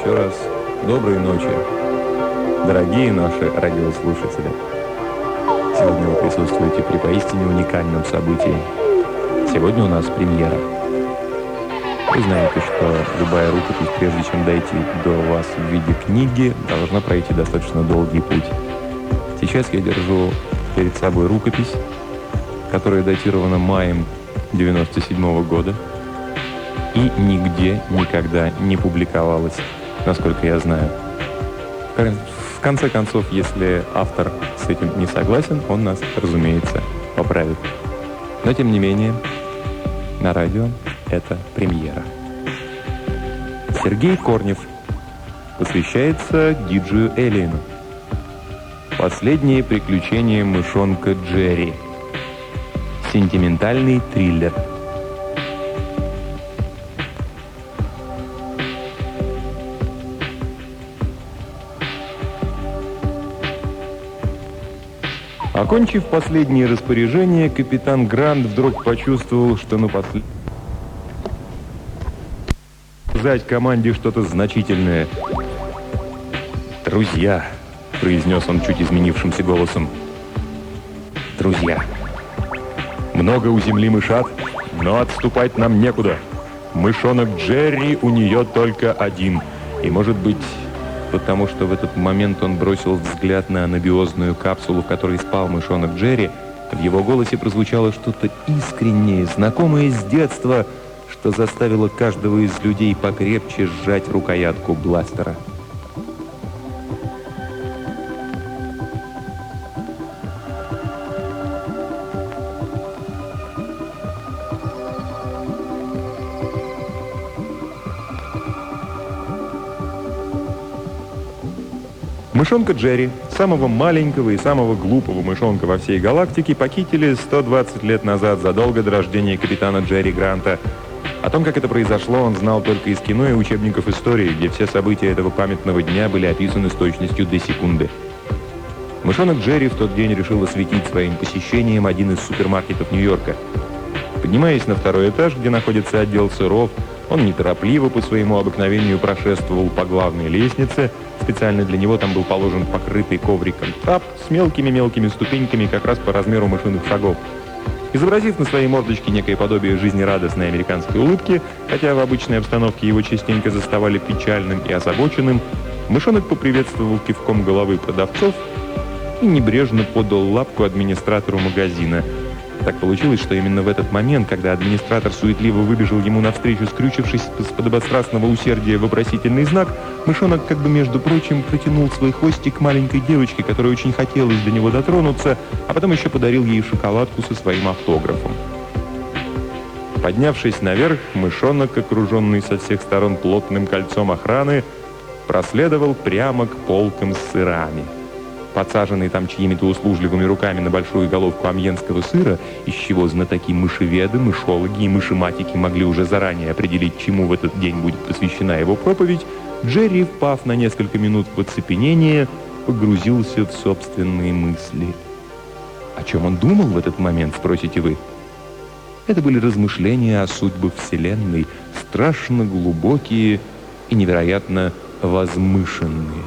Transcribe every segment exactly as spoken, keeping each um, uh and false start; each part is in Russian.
еще раз доброй ночи, дорогие наши радиослушатели. Сегодня вы присутствуете при поистине уникальном событии. Сегодня у нас премьера. Вы знаете, что любая рукопись, прежде чем дойти до вас в виде книги, должна пройти достаточно долгий путь. Сейчас я держу перед собой рукопись, которая датирована маем девяносто седьмого года и нигде никогда не публиковалась, насколько я знаю. В конце концов, если автор с этим не согласен, он нас, разумеется, поправит. Но, тем не менее, на радио это премьера. Сергей Корнев посвящается диджею Эллиену. Последние приключения мышонка Джерри. Сентиментальный триллер. Окончив последние распоряжения, капитан Грант вдруг почувствовал, что напоследок сказать команде что-то значительное. «Друзья», — произнес он чуть изменившимся голосом, — «друзья, много у земли мышат, но отступать нам некуда. Мышонок Джерри у нее только один. И, может быть, потому что в этот момент он бросил взгляд на анабиозную капсулу, в которой спал мышонок Джерри, в его голосе прозвучало что-то искреннее, знакомое с детства, что заставило каждого из людей покрепче сжать рукоятку бластера. Мышонка Джерри, самого маленького и самого глупого мышонка во всей галактике, похитили сто двадцать лет назад, задолго до рождения капитана Джерри Гранта. О том, как это произошло, он знал только из кино и учебников истории, где все события этого памятного дня были описаны с точностью до секунды. Мышонок Джерри в тот день решил осветить своим посещением один из супермаркетов Нью-Йорка. Поднимаясь на второй этаж, где находится отдел сыров, он неторопливо по своему обыкновению прошествовал по главной лестнице. Специально для него там был положен покрытый ковриком трап с мелкими-мелкими ступеньками как раз по размеру мышиных шагов. Изобразив на своей мордочке некое подобие жизнерадостной американской улыбки, хотя в обычной обстановке его частенько заставали печальным и озабоченным, мышонок поприветствовал кивком головы продавцов и небрежно подал лапку администратору магазина. Так получилось, что именно в этот момент, когда администратор суетливо выбежал ему навстречу, скрючившись с подобострастного усердия вопросительный знак, мышонок, как бы между прочим, протянул свой хвостик к маленькой девочке, которой очень хотелось до него дотронуться, а потом еще подарил ей шоколадку со своим автографом. Поднявшись наверх, мышонок, окруженный со всех сторон плотным кольцом охраны, проследовал прямо к полкам с сырами. Подсаженный там чьими-то услужливыми руками на большую головку амьенского сыра, из чего знатоки мышеведы, мышологи и мышематики могли уже заранее определить, чему в этот день будет посвящена его проповедь, Джерри, впав на несколько минут в оцепенение, погрузился в собственные мысли. О чем он думал в этот момент, спросите вы? Это были размышления о судьбах Вселенной, страшно глубокие и невероятно возвышенные.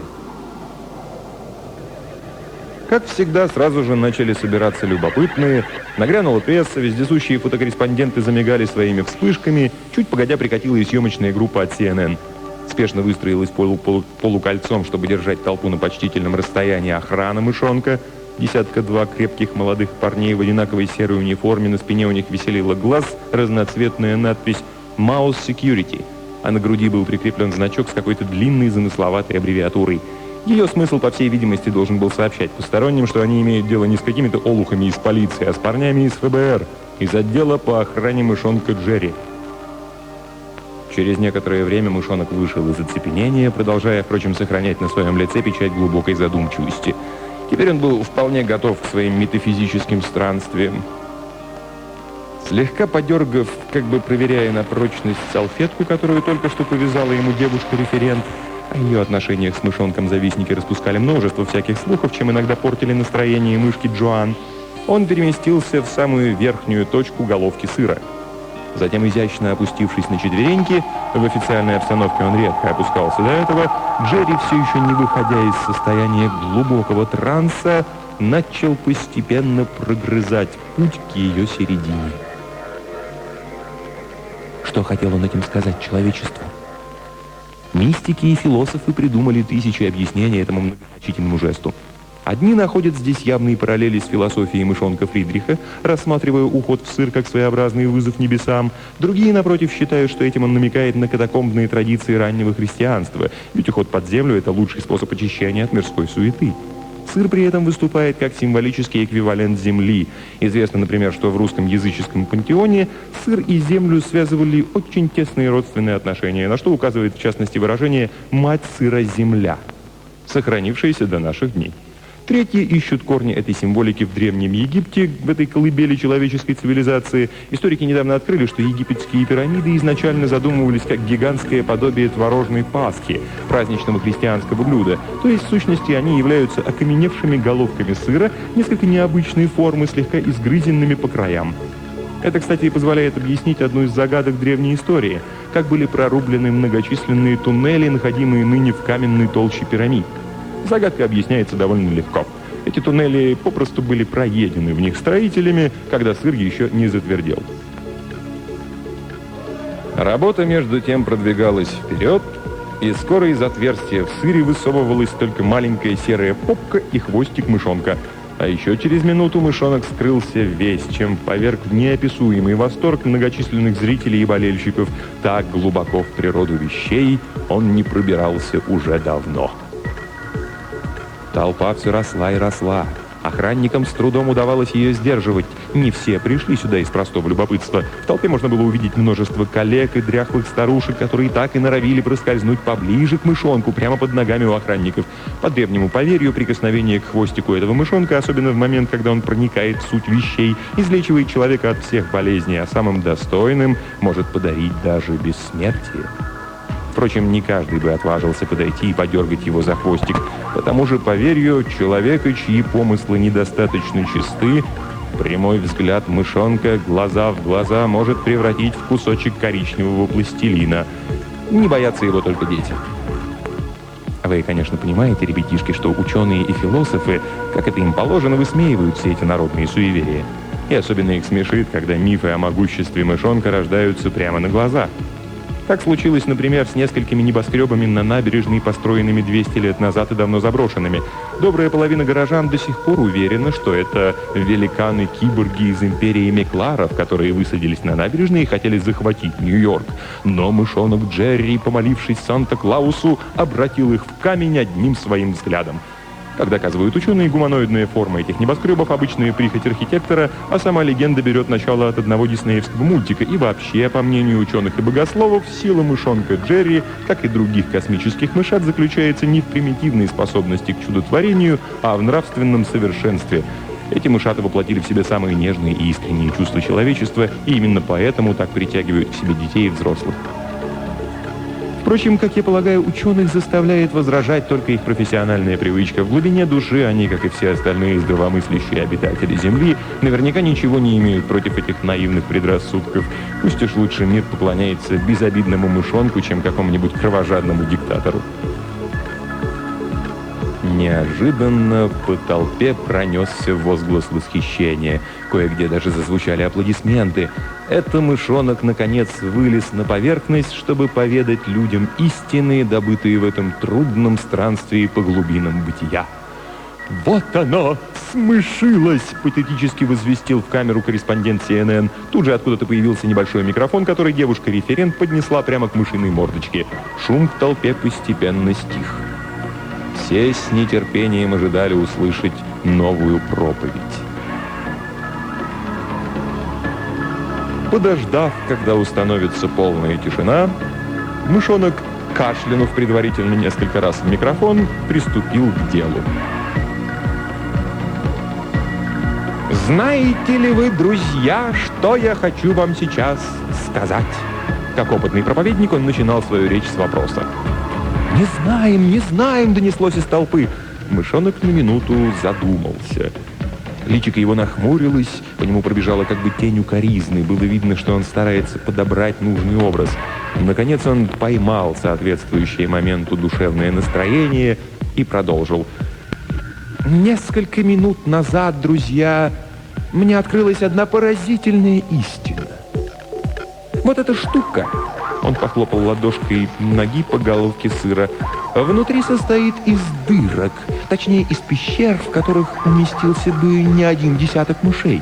Как всегда, сразу же начали собираться любопытные. Нагрянула пресса, вездесущие фотокорреспонденты замигали своими вспышками. Чуть погодя прикатила и съемочная группа от си эн эн. Спешно выстроилась полу полу полукольцом, чтобы держать толпу на почтительном расстоянии, охрана мышонка. Десятка-два крепких молодых парней в одинаковой серой униформе. На спине у них веселила глаз разноцветная надпись «Mouse Security», а на груди был прикреплен значок с какой-то длинной замысловатой аббревиатурой. Ее смысл, по всей видимости, должен был сообщать посторонним, что они имеют дело не с какими-то олухами из полиции, а с парнями из эф бэ эр, из отдела по охране мышонка Джерри. Через некоторое время мышонок вышел из оцепенения, продолжая, впрочем, сохранять на своем лице печать глубокой задумчивости. Теперь он был вполне готов к своим метафизическим странствиям. Слегка подергав, как бы проверяя на прочность салфетку, которую только что повязала ему девушка-референт, о ее отношениях с мышонком завистники распускали множество всяких слухов, чем иногда портили настроение мышки Джоан, он переместился в самую верхнюю точку головки сыра. Затем, изящно опустившись на четвереньки, в официальной обстановке он редко опускался до этого, Джерри, все еще не выходя из состояния глубокого транса, начал постепенно прогрызать путь к ее середине. Что хотел он этим сказать человечеству? Мистики и философы придумали тысячи объяснений этому многозначительному жесту. Одни находят здесь явные параллели с философией мышонка Фридриха, рассматривая уход в сыр как своеобразный вызов небесам. Другие, напротив, считают, что этим он намекает на катакомбные традиции раннего христианства, ведь уход под землю – это лучший способ очищения от мирской суеты. Сыр при этом выступает как символический эквивалент земли. Известно, например, что в русском языческом пантеоне сыр и землю связывали очень тесные родственные отношения, на что указывает, в частности, выражение «мать сыра земля», сохранившееся до наших дней. Третьи ищут корни этой символики в Древнем Египте, в этой колыбели человеческой цивилизации. Историки недавно открыли, что египетские пирамиды изначально задумывались как гигантское подобие творожной пасхи, праздничного христианского блюда. То есть, в сущности, они являются окаменевшими головками сыра, несколько необычной формы, слегка изгрызенными по краям. Это, кстати, и позволяет объяснить одну из загадок древней истории, как были прорублены многочисленные туннели, находимые ныне в каменной толще пирамид. Загадка объясняется довольно легко. Эти туннели попросту были проедены в них строителями, когда сыр еще не затвердел. Работа, между тем, продвигалась вперед, и скоро из отверстия в сыре высовывалась только маленькая серая попка и хвостик мышонка. А еще через минуту мышонок скрылся весь, чем поверг в неописуемый восторг многочисленных зрителей и болельщиков. Так глубоко в природу вещей он не пробирался уже давно. Толпа все росла и росла. Охранникам с трудом удавалось ее сдерживать. Не все пришли сюда из простого любопытства. В толпе можно было увидеть множество коллег и дряхлых старушек, которые так и норовили проскользнуть поближе к мышонку, прямо под ногами у охранников. По древнему поверью, прикосновение к хвостику этого мышонка, особенно в момент, когда он проникает в суть вещей, излечивает человека от всех болезней, а самым достойным может подарить даже бессмертие. Впрочем, не каждый бы отважился подойти и подергать его за хвостик. По тому же поверью, человека, чьи помыслы недостаточно чисты, прямой взгляд мышонка глаза в глаза может превратить в кусочек коричневого пластилина. Не боятся его только дети. Вы, конечно, понимаете, ребятишки, что ученые и философы, как это им положено, высмеивают все эти народные суеверия. И особенно их смешит, когда мифы о могуществе мышонка рождаются прямо на глазах. Так случилось, например, с несколькими небоскребами на набережной, построенными двести лет назад и давно заброшенными. Добрая половина горожан до сих пор уверена, что это великаны-киборги из империи Мекларов, которые высадились на набережной и хотели захватить Нью-Йорк. Но мышонок Джерри, помолившись Санта-Клаусу, обратил их в камень одним своим взглядом. Как доказывают ученые, гуманоидная форма этих небоскребов – обычная прихоть архитектора, а сама легенда берет начало от одного диснеевского мультика. И вообще, по мнению ученых и богословов, сила мышонка Джерри, как и других космических мышат, заключается не в примитивной способности к чудотворению, а в нравственном совершенстве. Эти мышата воплотили в себе самые нежные и искренние чувства человечества, и именно поэтому так притягивают к себе детей и взрослых. Впрочем, как я полагаю, ученых заставляет возражать только их профессиональная привычка. В глубине души они, как и все остальные здравомыслящие обитатели Земли, наверняка ничего не имеют против этих наивных предрассудков. Пусть уж лучше мир поклоняется безобидному мышонку, чем какому-нибудь кровожадному диктатору. Неожиданно по толпе пронесся возглас восхищения. Кое-где даже зазвучали аплодисменты. Это мышонок, наконец, вылез на поверхность, чтобы поведать людям истины, добытые в этом трудном странстве по глубинам бытия. «Вот оно, смышилось!» — патетически возвестил в камеру корреспондент си эн эн. Тут же откуда-то появился небольшой микрофон, который девушка-референт поднесла прямо к мышиной мордочке. Шум в толпе постепенно стих. Все с нетерпением ожидали услышать новую проповедь. Подождав, когда установится полная тишина, мышонок, кашлянув предварительно несколько раз в микрофон, приступил к делу. «Знаете ли вы, друзья, что я хочу вам сейчас сказать?» Как опытный проповедник, он начинал свою речь с вопроса. «Не знаем, не знаем!» — донеслось из толпы. Мышонок на минуту задумался. Личико его нахмурилось, по нему пробежала как бы тень укоризны. Было видно, что он старается подобрать нужный образ. Наконец он поймал соответствующее моменту душевное настроение и продолжил. «Несколько минут назад, друзья, мне открылась одна поразительная истина. Вот эта штука...» Он похлопал ладошкой ноги по головке сыра. «Внутри состоит из дырок, точнее, из пещер, в которых уместился бы не один десяток мышей».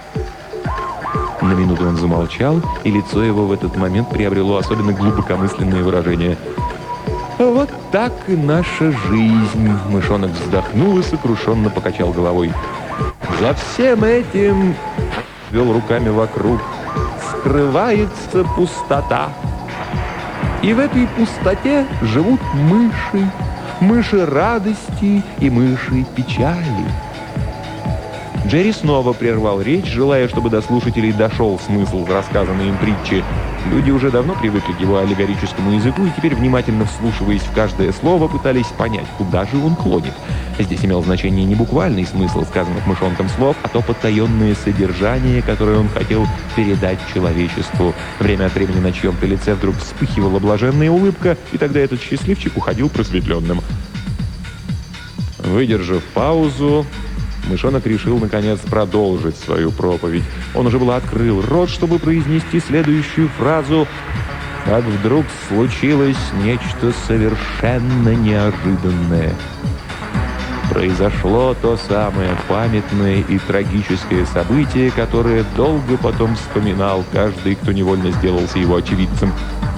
На минуту он замолчал, и лицо его в этот момент приобрело особенно глубокомысленное выражение. «Вот так и наша жизнь!» Мышонок вздохнул и сокрушенно покачал головой. «За всем этим, — вел руками вокруг, — скрывается пустота. И в этой пустоте живут мыши, мыши радости и мыши печали». Джерри снова прервал речь, желая, чтобы до слушателей дошел смысл рассказанной им притчи. Люди уже давно привыкли к его аллегорическому языку и теперь, внимательно вслушиваясь в каждое слово, пытались понять, куда же он клонит. Здесь имел значение не буквальный смысл сказанных мышонком слов, а то потаенное содержание, которое он хотел передать человечеству. Время от времени на чьем-то лице вдруг вспыхивала блаженная улыбка, и тогда этот счастливчик уходил просветленным. Выдержав паузу, мышонок решил, наконец, продолжить свою проповедь. Он уже было открыл рот, чтобы произнести следующую фразу, как вдруг случилось нечто совершенно неожиданное. Произошло то самое памятное и трагическое событие, которое долго потом вспоминал каждый, кто невольно сделался его очевидцем.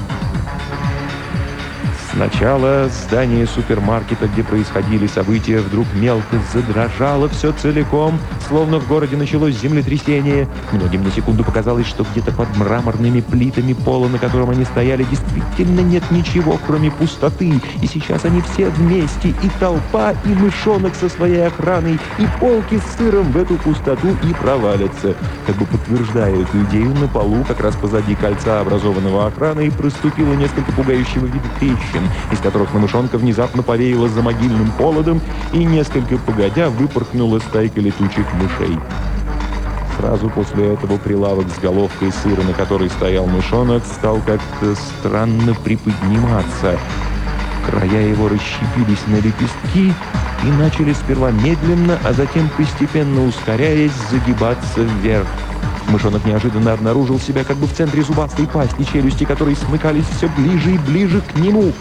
Сначала здание супермаркета, где происходили события, вдруг мелко задрожало все целиком, словно в городе началось землетрясение. Многим на секунду показалось, что где-то под мраморными плитами пола, на котором они стояли, действительно нет ничего, кроме пустоты. И сейчас они все вместе, и толпа, и мышонок со своей охраной, и полки с сыром в эту пустоту и провалятся. Как бы подтверждая эту идею, на полу, как раз позади кольца, образованного охраной, проступило несколько пугающего вида трещин, из которых на мышонка внезапно повеяло за могильным холодом, и несколько погодя выпорхнула стайка летучих мышей. Сразу после этого прилавок с головкой сыра, на которой стоял мышонок, стал как-то странно приподниматься. Края его расщепились на лепестки и начали сперва медленно, а затем постепенно ускоряясь, загибаться вверх. Мышонок неожиданно обнаружил себя как бы в центре зубастой пасти, челюсти которой смыкались все ближе и ближе к нему.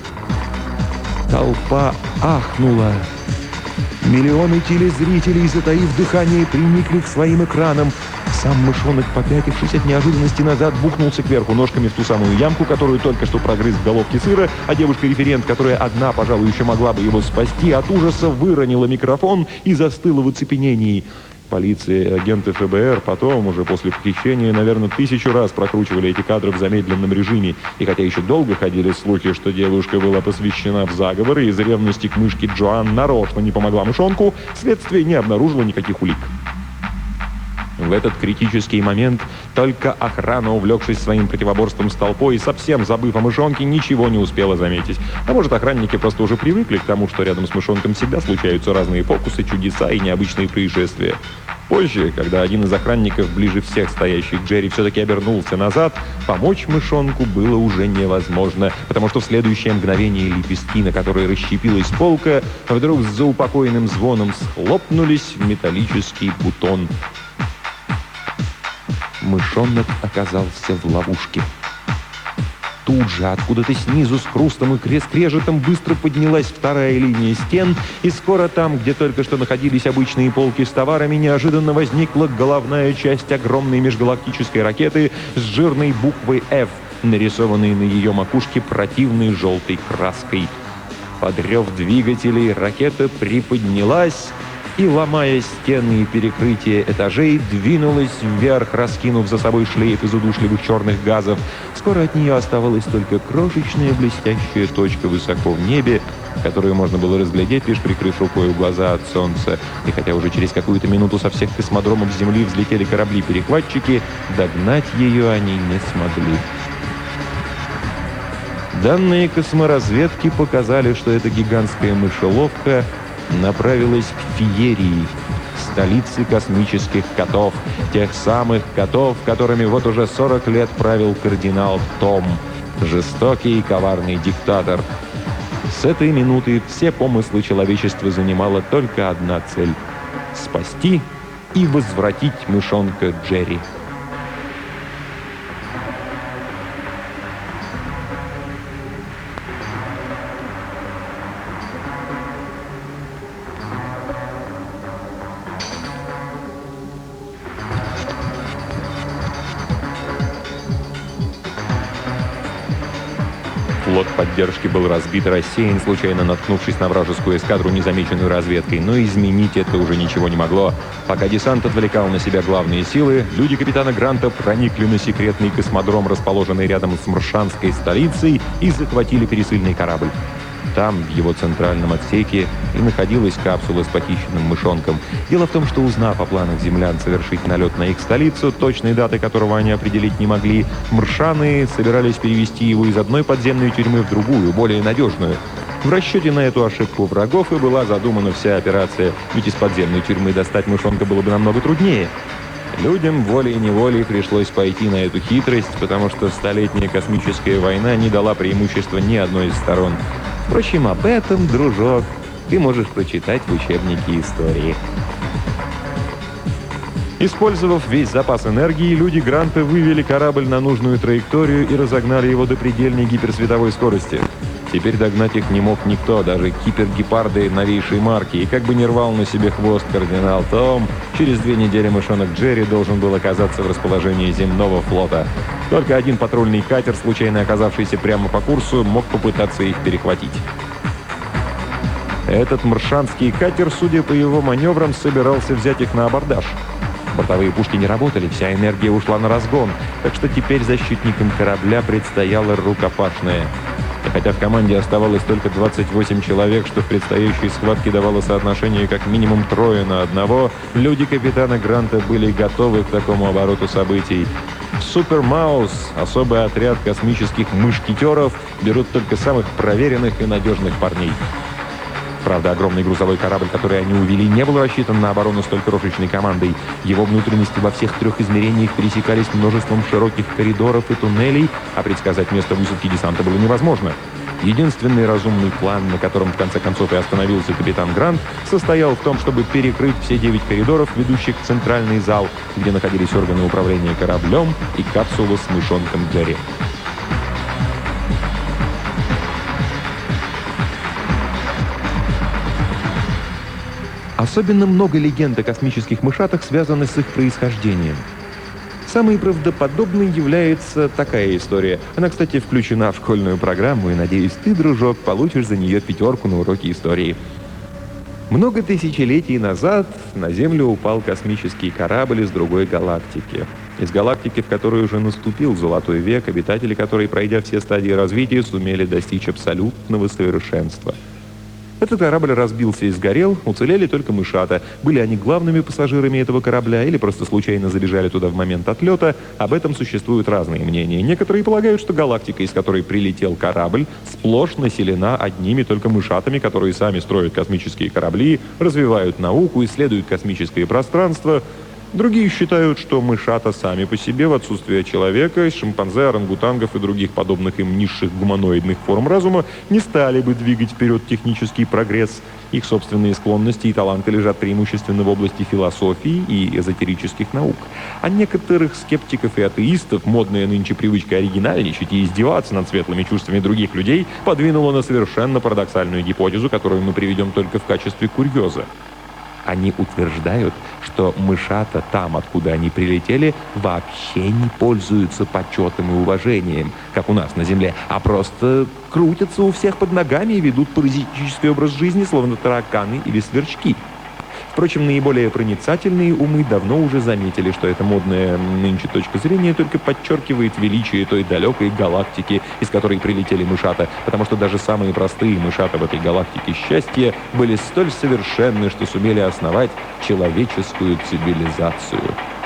Толпа ахнула. Миллионы телезрителей, затаив дыхание, приникли к своим экранам. Сам мышонок, попятившись от неожиданности назад, бухнулся кверху ножками в ту самую ямку, которую только что прогрыз в головке сыра, а девушка-референт, которая одна, пожалуй, еще могла бы его спасти, от ужаса выронила микрофон и застыла в оцепенении. Полиция и агенты эф бэ эр потом, уже после похищения, наверное, тысячу раз прокручивали эти кадры в замедленном режиме. И хотя еще долго ходили слухи, что девушка была посвящена в заговор и из ревности к мышке Джоан нарочно не помогла мышонку, следствие не обнаружило никаких улик. В этот критический момент только охрана, увлекшись своим противоборством с толпой и совсем забыв о мышонке, ничего не успела заметить. А может, охранники просто уже привыкли к тому, что рядом с мышонком всегда случаются разные фокусы, чудеса и необычные происшествия. Позже, когда один из охранников, ближе всех стоящий к Джерри, все-таки обернулся назад, помочь мышонку было уже невозможно, потому что в следующее мгновение лепестки, на которые расщепилась полка, вдруг с заупокоенным звоном схлопнулись в металлический бутон. Мышонок оказался в ловушке. Тут же, откуда-то снизу, с хрустом и скрежетом быстро поднялась вторая линия стен, и скоро там, где только что находились обычные полки с товарами, неожиданно возникла головная часть огромной межгалактической ракеты с жирной буквой «Ф», нарисованной на ее макушке противной желтой краской. Под рев двигателей ракета приподнялась и, ломая стены и перекрытия этажей, двинулась вверх, раскинув за собой шлейф из удушливых черных газов. Скоро от нее оставалась только крошечная блестящая точка высоко в небе, которую можно было разглядеть, лишь прикрыв рукой глаза от солнца. И хотя уже через какую-то минуту со всех космодромов Земли взлетели корабли-перехватчики, догнать ее они не смогли. Данные косморазведки показали, что эта гигантская мышеловка направилась к феерии, столицы космических котов. Тех самых котов, которыми вот уже сорок лет правил кардинал Том. Жестокий и коварный диктатор. С этой минуты все помыслы человечества занимала только одна цель — спасти и возвратить мышонка Джерри. Флот поддержки был разбит и рассеян, случайно наткнувшись на вражескую эскадру, незамеченную разведкой, но изменить это уже ничего не могло. Пока десант отвлекал на себя главные силы, люди капитана Гранта проникли на секретный космодром, расположенный рядом с Мршанской столицей, и захватили пересыльный корабль. Там, в его центральном отсеке, и находилась капсула с похищенным мышонком. Дело в том, что, узнав о планах землян совершить налет на их столицу, точной даты которого они определить не могли, мршаны собирались перевести его из одной подземной тюрьмы в другую, более надежную. В расчете на эту ошибку врагов и была задумана вся операция, ведь из подземной тюрьмы достать мышонка было бы намного труднее. Людям волей-неволей пришлось пойти на эту хитрость, потому что столетняя космическая война не дала преимущества ни одной из сторон. Впрочем, об этом, дружок, ты можешь прочитать в учебнике истории. Использовав весь запас энергии, люди Гранта вывели корабль на нужную траекторию и разогнали его до предельной гиперсветовой скорости. Теперь догнать их не мог никто, даже кипер-гепарды новейшей марки. И как бы не рвал на себе хвост кардинал Том, через две недели мышонок Джерри должен был оказаться в расположении земного флота. Только один патрульный катер, случайно оказавшийся прямо по курсу, мог попытаться их перехватить. Этот мршанский катер, судя по его маневрам, собирался взять их на абордаж. Бортовые пушки не работали, вся энергия ушла на разгон, так что теперь защитникам корабля предстояло рукопашное. И хотя в команде оставалось только двадцать восемь человек, что в предстоящей схватке давало соотношение как минимум трое на одного, люди капитана Гранта были готовы к такому обороту событий. В Супер Маус, особый отряд космических мушкетеров, берут только самых проверенных и надежных парней. Правда, огромный грузовой корабль, который они увели, не был рассчитан на оборону столь крошечной командой. Его внутренности во всех трех измерениях пересекались множеством широких коридоров и туннелей, а предсказать место высадки десанта было невозможно. Единственный разумный план, на котором в конце концов и остановился капитан Грант, состоял в том, чтобы перекрыть все девять коридоров, ведущих в центральный зал, где находились органы управления кораблем и капсула с мышонком Джерри. Особенно много легенд о космических мышатах связаны с их происхождением. Самой правдоподобной является такая история. Она, кстати, включена в школьную программу, и, надеюсь, ты, дружок, получишь за нее пятерку на уроке истории. Много тысячелетий назад на Землю упал космический корабль из другой галактики. Из галактики, в которой уже наступил золотой век, обитатели которой, пройдя все стадии развития, сумели достичь абсолютного совершенства. Этот корабль разбился и сгорел, уцелели только мышата. Были они главными пассажирами этого корабля или просто случайно забежали туда в момент отлета, об этом существуют разные мнения. Некоторые полагают, что галактика, из которой прилетел корабль, сплошь населена одними только мышатами, которые сами строят космические корабли, развивают науку, исследуют космическое пространство. Другие считают, что мышата сами по себе, в отсутствие человека, из шимпанзе, орангутангов и других подобных им низших гуманоидных форм разума, не стали бы двигать вперед технический прогресс. Их собственные склонности и таланты лежат преимущественно в области философии и эзотерических наук. А некоторых скептиков и атеистов модная нынче привычка оригинальничать и издеваться над светлыми чувствами других людей подвинула на совершенно парадоксальную гипотезу, которую мы приведем только в качестве курьеза. Они утверждают, что мышата там, откуда они прилетели, вообще не пользуются почетом и уважением, как у нас на Земле, а просто крутятся у всех под ногами и ведут паразитический образ жизни, словно тараканы или сверчки. Впрочем, наиболее проницательные умы давно уже заметили, что эта модная нынче точка зрения только подчеркивает величие той далекой галактики, из которой прилетели мышата, потому что даже самые простые мышата в этой галактике счастья были столь совершенны, что сумели основать человеческую цивилизацию.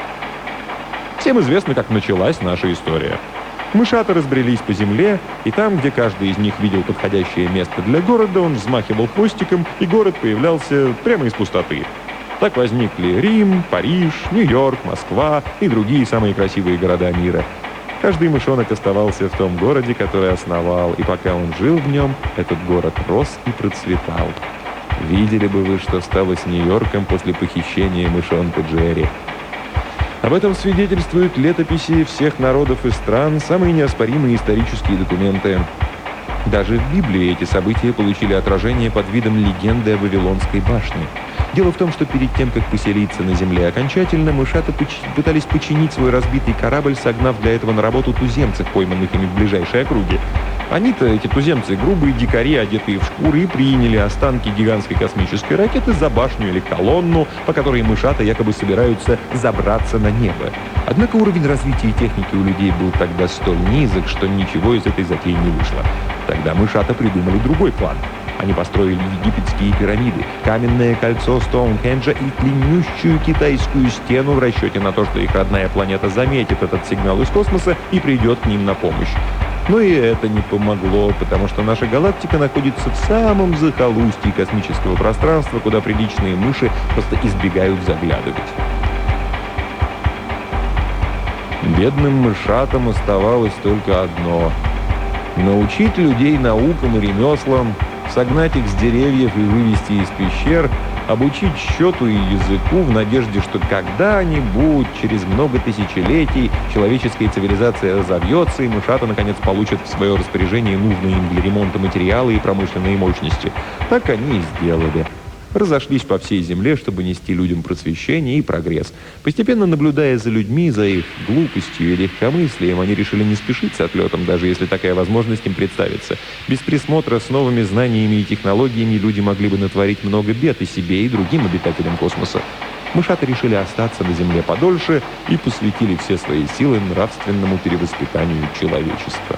Всем известно, как началась наша история. Мышата разбрелись по земле, и там, где каждый из них видел подходящее место для города, он взмахивал хвостиком, и город появлялся прямо из пустоты. Так возникли Рим, Париж, Нью-Йорк, Москва и другие самые красивые города мира. Каждый мышонок оставался в том городе, который основал, и пока он жил в нем, этот город рос и процветал. Видели бы вы, что стало с Нью-Йорком после похищения мышонка Джерри. Об этом свидетельствуют летописи всех народов и стран, самые неоспоримые исторические документы. Даже в Библии эти события получили отражение под видом легенды о Вавилонской башне. Дело в том, что перед тем, как поселиться на земле окончательно, мышата поч- пытались починить свой разбитый корабль, согнав для этого на работу туземцев, пойманных ими в ближайшей округе. Они-то, эти туземцы, грубые дикари, одетые в шкуры, и приняли останки гигантской космической ракеты за башню или колонну, по которой мышата якобы собираются забраться на небо. Однако уровень развития техники у людей был тогда столь низок, что ничего из этой затеи не вышло. Тогда мышата придумали другой план. Они построили египетские пирамиды, каменное кольцо Стоунхенджа и длиннющую китайскую стену в расчете на то, что их родная планета заметит этот сигнал из космоса и придет к ним на помощь. Но и это не помогло, потому что наша галактика находится в самом захолустье космического пространства, куда приличные мыши просто избегают заглядывать. Бедным мышатам оставалось только одно — научить людей наукам и ремеслам, согнать их с деревьев и вывести из пещер, обучить счету и языку в надежде, что когда-нибудь, через много тысячелетий, человеческая цивилизация разовьется, и мышата, наконец, получат в свое распоряжение нужные им для ремонта материалы и промышленные мощности. Так они и сделали. Разошлись по всей земле, чтобы нести людям просвещение и прогресс. Постепенно наблюдая за людьми, за их глупостью и легкомыслием, они решили не спешить с отлетом, даже если такая возможность им представится. Без присмотра с новыми знаниями и технологиями люди могли бы натворить много бед и себе, и другим обитателям космоса. Мышата решили остаться на Земле подольше и посвятили все свои силы нравственному перевоспитанию человечества.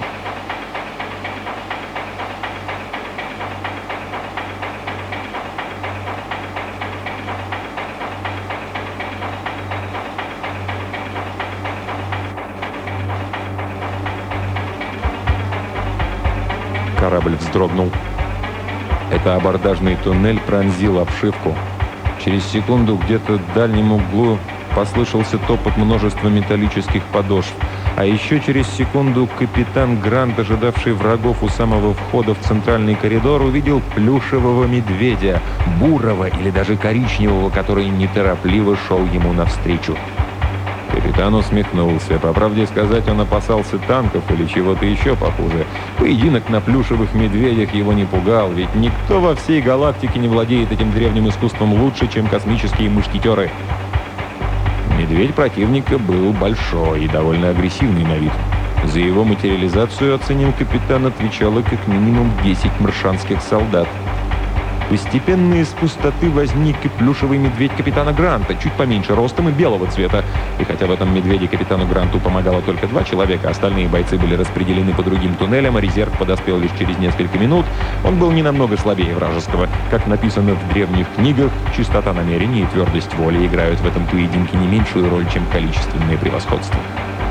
Корабль вздрогнул. Это абордажный туннель пронзил обшивку. Через секунду где-то в дальнем углу послышался топот множества металлических подошв. А еще через секунду капитан Грант, ожидавший врагов у самого входа в центральный коридор, увидел плюшевого медведя, бурого или даже коричневого, который неторопливо шел ему навстречу. Капитан усмехнулся. По правде сказать, он опасался танков или чего-то еще похуже. Поединок на плюшевых медведях его не пугал, ведь никто во всей галактике не владеет этим древним искусством лучше, чем космические мушкетеры. Медведь противника был большой и довольно агрессивный на вид. За его материализацию, оценил капитан, отвечало как минимум десять маршанских солдат. Постепенно из пустоты возник и плюшевый медведь капитана Гранта, чуть поменьше ростом и белого цвета. И хотя в этом медведе капитану Гранту помогало только два человека, остальные бойцы были распределены по другим туннелям, а резерв подоспел лишь через несколько минут, он был не намного слабее вражеского. Как написано в древних книгах, чистота намерений и твердость воли играют в этом поединке не меньшую роль, чем количественное превосходство.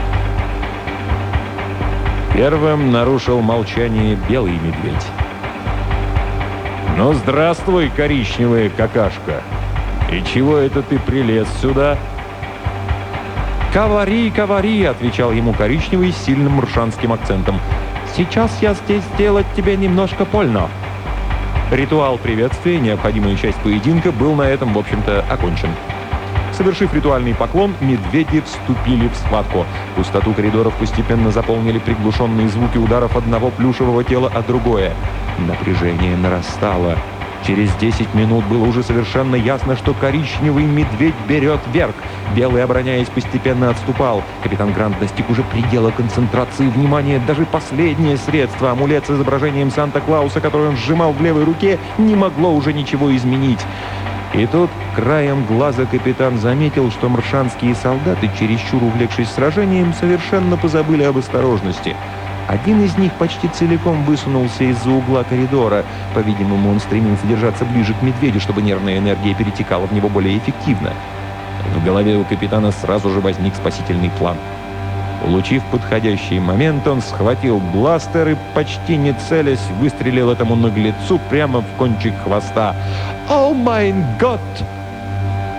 Первым нарушил молчание белый медведь. «Ну, здравствуй, коричневая какашка! И чего это ты прилез сюда?» «Говори, говори!» — отвечал ему коричневый с сильным маршанским акцентом. «Сейчас я здесь сделать тебе немножко больно». Ритуал приветствия, необходимая часть поединка, был на этом, в общем-то, окончен. Совершив ритуальный поклон, медведи вступили в схватку. Пустоту коридоров постепенно заполнили приглушенные звуки ударов одного плюшевого тела о другое. Напряжение нарастало. Через десять минут было уже совершенно ясно, что коричневый медведь берет верх. Белый, обороняясь, постепенно отступал. Капитан Грант достиг уже предела концентрации внимания. Даже последнее средство, амулет с изображением Санта-Клауса, который он сжимал в левой руке, не могло уже ничего изменить. И тут краем глаза капитан заметил, что маршанские солдаты, чересчур увлекшись сражением, совершенно позабыли об осторожности. Один из них почти целиком высунулся из-за угла коридора. По-видимому, он стремился держаться ближе к медведю, чтобы нервная энергия перетекала в него более эффективно. В голове у капитана сразу же возник спасительный план. Улучив подходящий момент, он схватил бластер и, почти не целясь, выстрелил этому наглецу прямо в кончик хвоста. «О майн год!»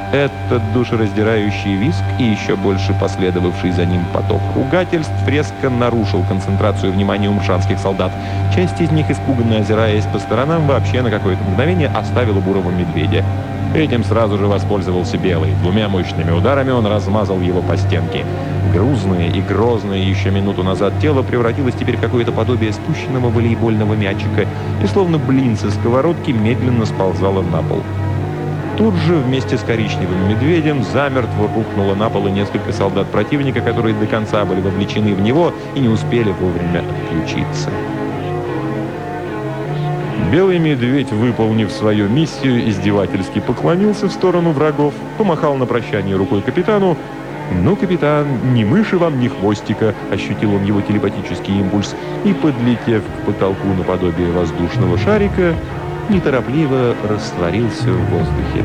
Этот душераздирающий визг и еще больше последовавший за ним поток ругательств резко нарушил концентрацию внимания у мшанских солдат. Часть из них, испуганно озираясь по сторонам, вообще на какое-то мгновение оставила бурого медведя. Этим сразу же воспользовался Белый. Двумя мощными ударами он размазал его по стенке. Грузное и грозное еще минуту назад тело превратилось теперь в какое-то подобие спущенного волейбольного мячика и, словно блин со сковородки, медленно сползало на пол. Тут же вместе с коричневым медведем замертво рухнуло на пол и несколько солдат противника, которые до конца были вовлечены в него и не успели вовремя отключиться. Белый медведь, выполнив свою миссию, издевательски поклонился в сторону врагов, помахал на прощание рукой капитану. «Ну, капитан, ни мыши вам, ни хвостика!» — ощутил он его телепатический импульс и, подлетев к потолку наподобие воздушного шарика, неторопливо растворился в воздухе.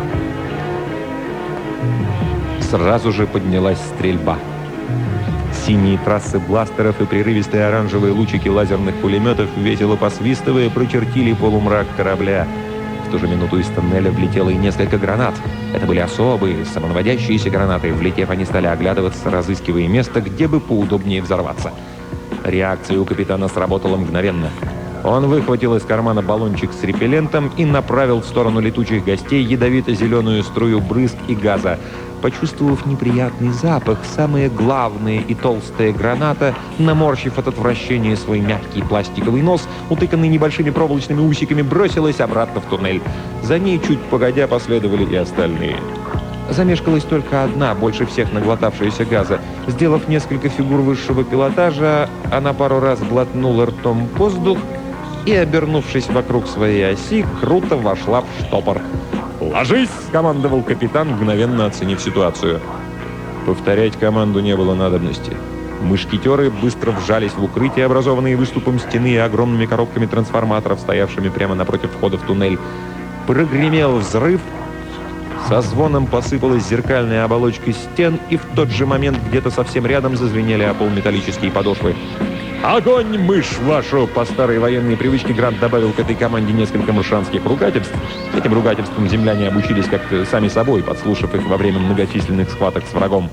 Сразу же поднялась стрельба. Синие трассы бластеров и прерывистые оранжевые лучики лазерных пулеметов, весело посвистывая, прочертили полумрак корабля. В ту же минуту из тоннеля влетело и несколько гранат. Это были особые, самонаводящиеся гранаты. Влетев, они стали оглядываться, разыскивая место, где бы поудобнее взорваться. Реакция у капитана сработала мгновенно. Он выхватил из кармана баллончик с репеллентом и направил в сторону летучих гостей ядовито-зеленую струю брызг и газа. Почувствовав неприятный запах, самая главная и толстая граната, наморщив от отвращения свой мягкий пластиковый нос, утыканный небольшими проволочными усиками, бросилась обратно в туннель. За ней чуть погодя последовали и остальные. Замешкалась только одна, больше всех наглотавшаяся газа. Сделав несколько фигур высшего пилотажа, она пару раз глотнула ртом воздух и, обернувшись вокруг своей оси, круто вошла в штопор. «Ложись!» — скомандовал капитан, мгновенно оценив ситуацию. Повторять команду не было надобности. Мушкетеры быстро вжались в укрытие, образованные выступом стены и огромными коробками трансформаторов, стоявшими прямо напротив входа в туннель. Прогремел взрыв, со звоном посыпалась зеркальная оболочка стен, и в тот же момент где-то совсем рядом зазвенели о пол металлические подошвы. «Огонь, мышь вашу!» По старой военной привычке Грант добавил к этой команде несколько мшанских ругательств. Этим ругательствам земляне обучились как-то сами собой, подслушав их во время многочисленных схваток с врагом.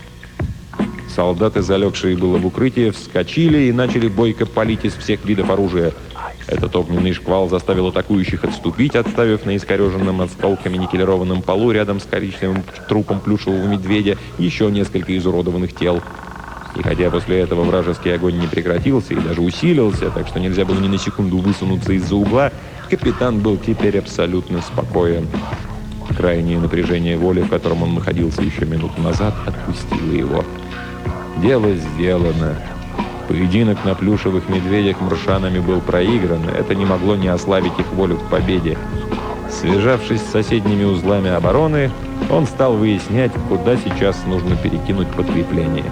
Солдаты, залегшие было в укрытие, вскочили и начали бойко палить из всех видов оружия. Этот огненный шквал заставил атакующих отступить, отставив на искореженном осколками никелированном полу рядом с коричневым трупом плюшевого медведя еще несколько изуродованных тел. И хотя после этого вражеский огонь не прекратился и даже усилился, так что нельзя было ни на секунду высунуться из-за угла, капитан был теперь абсолютно спокоен. Крайнее напряжение воли, в котором он находился еще минуту назад, отпустило его. Дело сделано. Поединок на плюшевых медведях мршанами был проигран, это не могло не ослабить их волю к победе. Связавшись с соседними узлами обороны, он стал выяснять, куда сейчас нужно перекинуть подкрепление.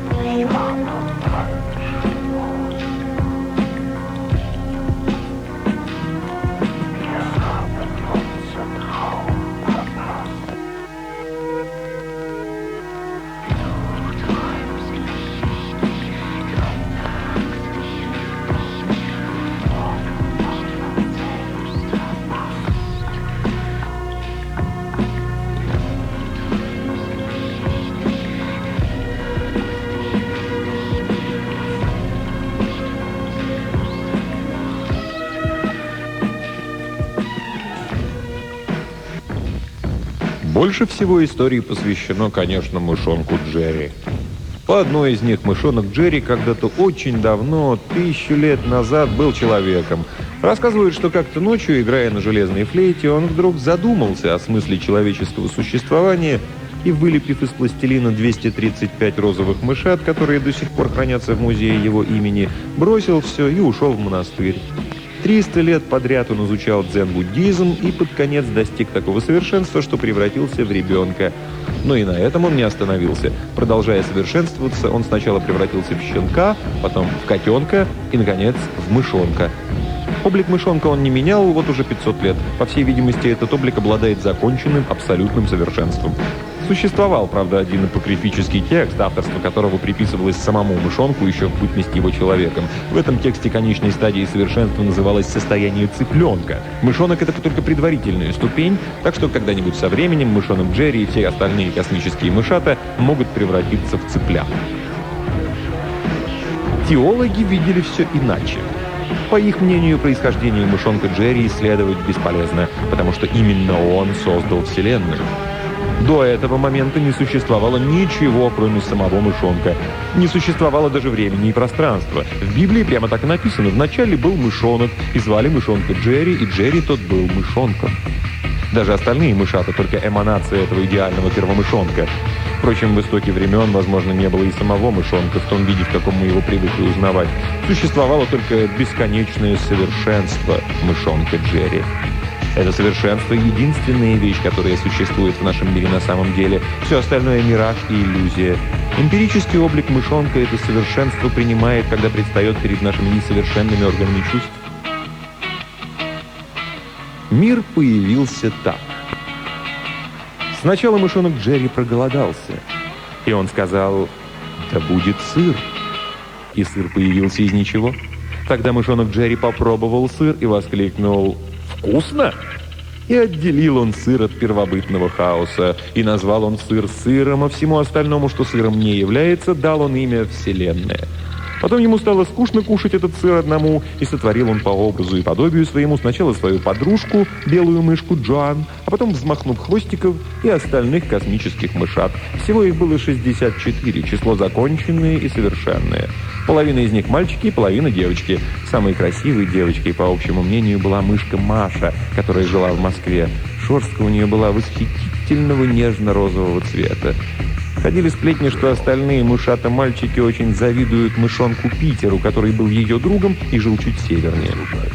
Больше всего истории посвящено, конечно, мышонку Джерри. По одной из них мышонок Джерри когда-то очень давно, тысячу лет назад, был человеком. Рассказывают, что как-то ночью, играя на железной флейте, он вдруг задумался о смысле человеческого существования и, вылепив из пластилина двести тридцать пять розовых мышат, которые до сих пор хранятся в музее его имени, бросил все и ушел в монастырь. триста лет подряд он изучал дзен-буддизм и под конец достиг такого совершенства, что превратился в ребенка. Но и на этом он не остановился. Продолжая совершенствоваться, он сначала превратился в щенка, потом в котенка и, наконец, в мышонка. Облик мышонка он не менял вот уже пятьсот лет. По всей видимости, этот облик обладает законченным абсолютным совершенством. Существовал, правда, один апокрифический текст, авторство которого приписывалось самому мышонку еще в бытность его человеком. В этом тексте конечной стадией совершенства называлось состояние цыпленка. Мышонок — это только предварительная ступень, так что когда-нибудь со временем мышонок Джерри и все остальные космические мышата могут превратиться в цыплят. Теологи видели все иначе. По их мнению, происхождение мышонка Джерри исследовать бесполезно, потому что именно он создал Вселенную. До этого момента не существовало ничего, кроме самого мышонка. Не существовало даже времени и пространства. В Библии прямо так и написано: вначале был мышонок, и звали мышонка Джерри, и Джерри тот был мышонком. Даже остальные мышата — только эманация этого идеального первомышонка. Впрочем, в истоке времен, возможно, не было и самого мышонка в том виде, в каком мы его привыкли узнавать. Существовало только бесконечное совершенство мышонка Джерри. Это совершенство — единственная вещь, которая существует в нашем мире на самом деле. Все остальное — мираж и иллюзия. Эмпирический облик мышонка это совершенство принимает, когда предстает перед нашими несовершенными органами чувств. Мир появился так. Сначала мышонок Джерри проголодался, и он сказал: «Да будет сыр». И сыр появился из ничего. Тогда мышонок Джерри попробовал сыр и воскликнул: «Вкусно!» И отделил он сыр от первобытного хаоса, и назвал он сыр сыром, а всему остальному, что сыром не является, дал он имя Вселенная. Потом ему стало скучно кушать этот сыр одному, и сотворил он по образу и подобию своему сначала свою подружку, белую мышку Джоан, а потом, взмахнув хвостиков, и остальных космических мышат. Всего их было шестьдесят четыре, число законченное и совершенное. Половина из них мальчики, половина девочки. Самой красивой девочкой, по общему мнению, была мышка Маша, которая жила в Москве. Шерстка у нее была восхитительного нежно-розового цвета. Ходили сплетни, что остальные мышата-мальчики очень завидуют мышонку Питеру, который был ее другом и жил чуть севернее.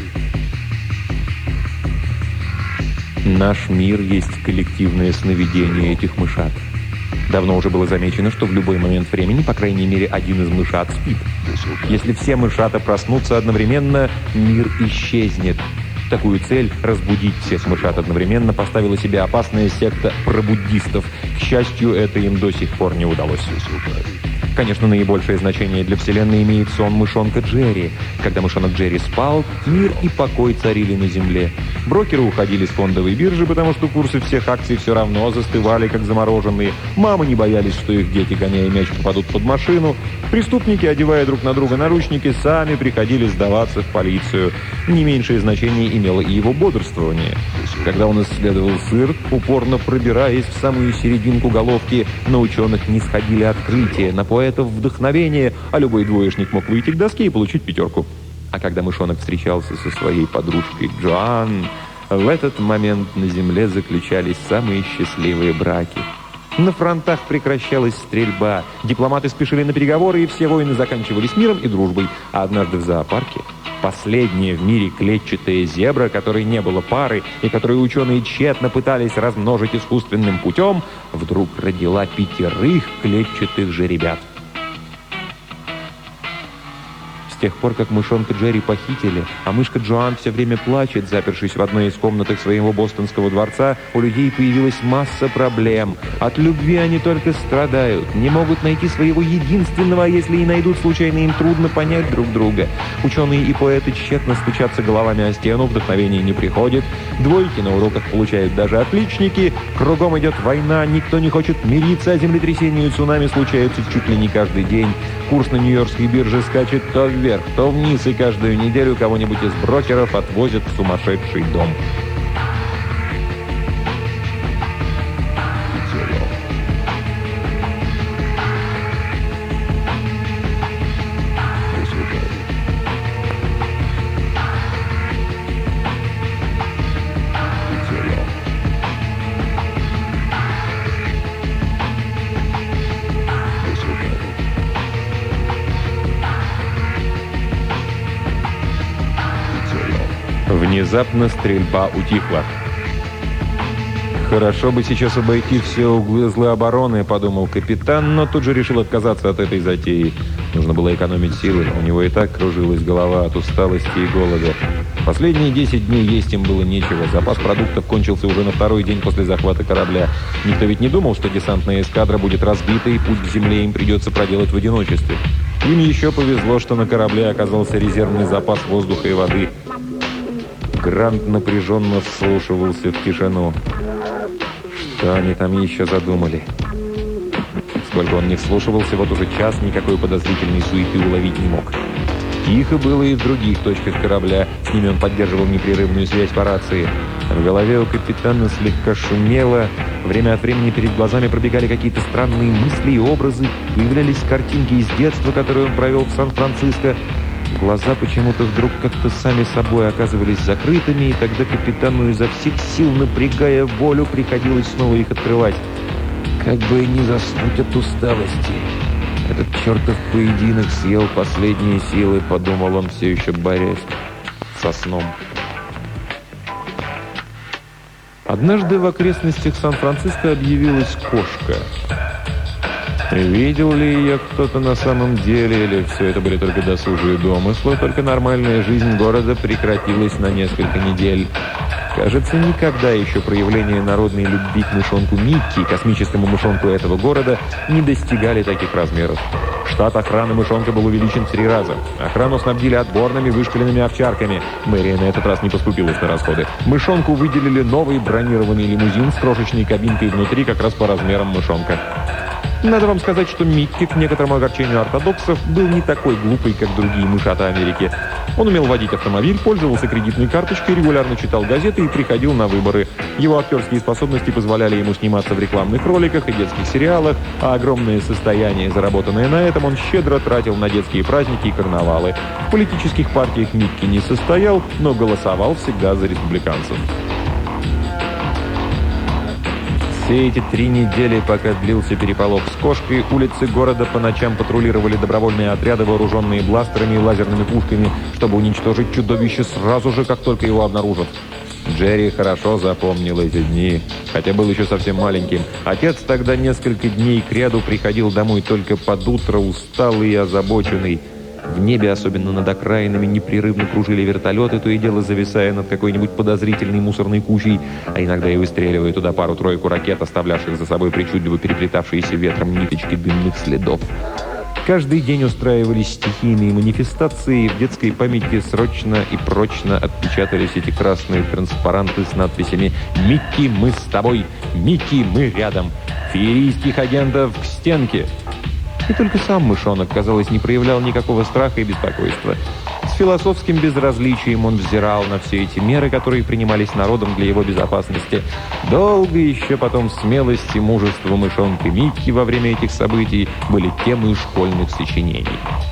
Наш мир есть коллективное сновидение этих мышат. Давно уже было замечено, что в любой момент времени, по крайней мере, один из мышат спит. Если все мышата проснутся одновременно, мир исчезнет. Такую цель — разбудить всех мышат одновременно — поставила себе опасная секта пробуддистов. К счастью, это им до сих пор не удалось. Конечно, наибольшее значение для Вселенной имеет сон мышонка Джерри. Когда мышонок Джерри спал, мир и покой царили на Земле. Брокеры уходили с фондовой биржи, потому что курсы всех акций все равно застывали, как замороженные. Мамы не боялись, что их дети, гоняя мяч, попадут под машину. Преступники, одевая друг на друга наручники, сами приходили сдаваться в полицию. Не меньшее значение имело и его бодрствование. Когда он исследовал сыр, упорно пробираясь в самую серединку головки, на ученых не сходили открытия, на поэтов вдохновение, а любой двоечник мог выйти к доске и получить пятерку. А когда мышонок встречался со своей подружкой Джоан, в этот момент на Земле заключались самые счастливые браки. На фронтах прекращалась стрельба, дипломаты спешили на переговоры, и все войны заканчивались миром и дружбой. А однажды в зоопарке последняя в мире клетчатая зебра, которой не было пары, и которую ученые тщетно пытались размножить искусственным путем, вдруг родила пятерых клетчатых жеребят. С тех пор, как мышонка Джерри похитили, а мышка Джоан все время плачет, запершись в одной из комнаток своего бостонского дворца, у людей появилась масса проблем. От любви они только страдают, не могут найти своего единственного, а если и найдут, случайно им трудно понять друг друга. Ученые и поэты тщетно стучатся головами о стену, вдохновение не приходит, двойки на уроках получают даже отличники, кругом идет война, никто не хочет мириться, а землетрясения и цунами случаются чуть ли не каждый день. Курс на Нью-Йоркской бирже скачет то вверх, то вниз, и каждую неделю кого-нибудь из брокеров отвозят в сумасшедший дом. Внезапно стрельба утихла. «Хорошо бы сейчас обойти все углы обороны», — подумал капитан, но тут же решил отказаться от этой затеи. Нужно было экономить силы, у него и так кружилась голова от усталости и голода. Последние десять дней есть им было нечего. Запас продуктов кончился уже на второй день после захвата корабля. Никто ведь не думал, что десантная эскадра будет разбита, и путь к земле им придется проделать в одиночестве. Им еще повезло, что на корабле оказался резервный запас воздуха и воды. Грант напряженно вслушивался в тишину. Что они там еще задумали? Сколько он не вслушивался, вот уже час никакой подозрительной суеты уловить не мог. Тихо было и в других точках корабля. С ними он поддерживал непрерывную связь по рации. В голове у капитана слегка шумело. Время от времени перед глазами пробегали какие-то странные мысли и образы. Появлялись картинки из детства, которые он провел в Сан-Франциско. Глаза почему-то вдруг как-то сами собой оказывались закрытыми, и тогда капитану изо всех сил, напрягая волю, приходилось снова их открывать. Как бы не заснуть от усталости. Этот чертов поединок съел последние силы, подумал он, все еще борясь со сном. Однажды в окрестностях Сан-Франциско объявилась кошка. Видел ли ее кто-то на самом деле, или все это были только досужие домыслы, только нормальная жизнь города прекратилась на несколько недель. Кажется, никогда еще проявления народной любви к мышонку Микки, космическому мышонку этого города, не достигали таких размеров. Штат охраны мышонка был увеличен в три раза. Охрану снабдили отборными вышкаленными овчарками. Мэрия на этот раз не поскупилась на расходы. Мышонку выделили новый бронированный лимузин с крошечной кабинкой внутри, как раз по размерам мышонка. Надо вам сказать, что Микки, к некоторому огорчению ортодоксов, был не такой глупый, как другие мышата Америки. Он умел водить автомобиль, пользовался кредитной карточкой, регулярно читал газеты и приходил на выборы. Его актерские способности позволяли ему сниматься в рекламных роликах и детских сериалах, а огромное состояние, заработанное на этом, он щедро тратил на детские праздники и карнавалы. В политических партиях Микки не состоял, но голосовал всегда за республиканцев. Все эти три недели, пока длился переполох с кошкой, улицы города по ночам патрулировали добровольные отряды, вооруженные бластерами и лазерными пушками, чтобы уничтожить чудовище сразу же, как только его обнаружат. Джерри хорошо запомнил эти дни, хотя был еще совсем маленьким. Отец тогда несколько дней кряду приходил домой только под утро, усталый и озабоченный. В небе, особенно над окраинами, непрерывно кружили вертолеты, то и дело зависая над какой-нибудь подозрительной мусорной кучей, а иногда и выстреливая туда пару-тройку ракет, оставлявших за собой причудливо переплетавшиеся ветром ниточки дымных следов. Каждый день устраивались стихийные манифестации, и в детской памяти срочно и прочно отпечатались эти красные транспаранты с надписями «Микки, мы с тобой! Микки, мы рядом! Феерийских агентов к стенке!» И только сам мышонок, казалось, не проявлял никакого страха и беспокойства. С философским безразличием он взирал на все эти меры, которые принимались народом для его безопасности. Долго еще потом смелость и мужество мышонка Микки во время этих событий были темой школьных сочинений.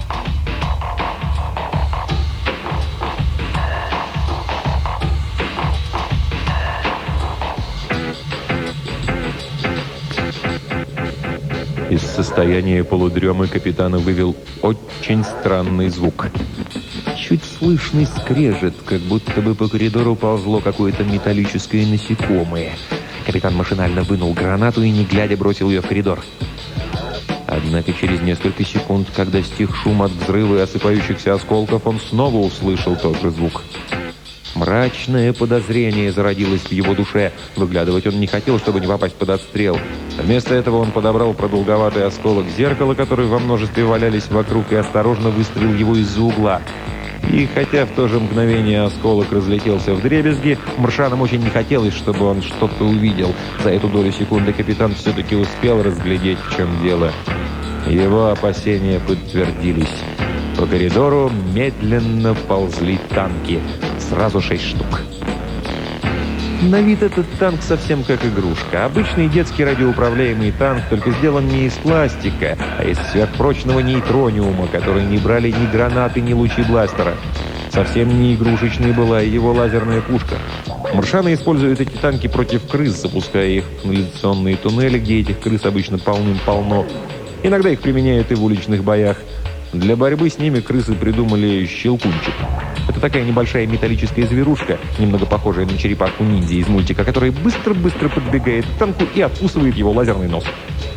Из состояния полудремы капитана вывел очень странный звук. Чуть слышный скрежет, как будто бы по коридору ползло какое-то металлическое насекомое. Капитан машинально вынул гранату и, не глядя, бросил ее в коридор. Однако через несколько секунд, когда стих шум от взрыва и осыпающихся осколков, он снова услышал тот же звук. Мрачное подозрение зародилось в его душе. Выглядывать он не хотел, чтобы не попасть под отстрел. Вместо этого он подобрал продолговатый осколок зеркала, которые во множестве валялись вокруг, и осторожно выстрелил его из-за угла. И хотя в то же мгновение осколок разлетелся вдребезги, маршанам очень не хотелось, чтобы он что-то увидел. За эту долю секунды капитан все-таки успел разглядеть, в чем дело. Его опасения подтвердились. По коридору медленно ползли танки. Сразу шесть штук. На вид этот танк совсем как игрушка. Обычный детский радиоуправляемый танк, только сделан не из пластика, а из сверхпрочного нейтрониума, который не брали ни гранаты, ни лучи бластера. Совсем не игрушечной была и его лазерная пушка. Маршаны используют эти танки против крыс, запуская их в канализационные туннели, где этих крыс обычно полным-полно. Иногда их применяют и в уличных боях. Для борьбы с ними крысы придумали щелкунчик. Это такая небольшая металлическая зверушка, немного похожая на черепаху-ниндзя из мультика, которая быстро-быстро подбегает к танку и откусывает его лазерный нос.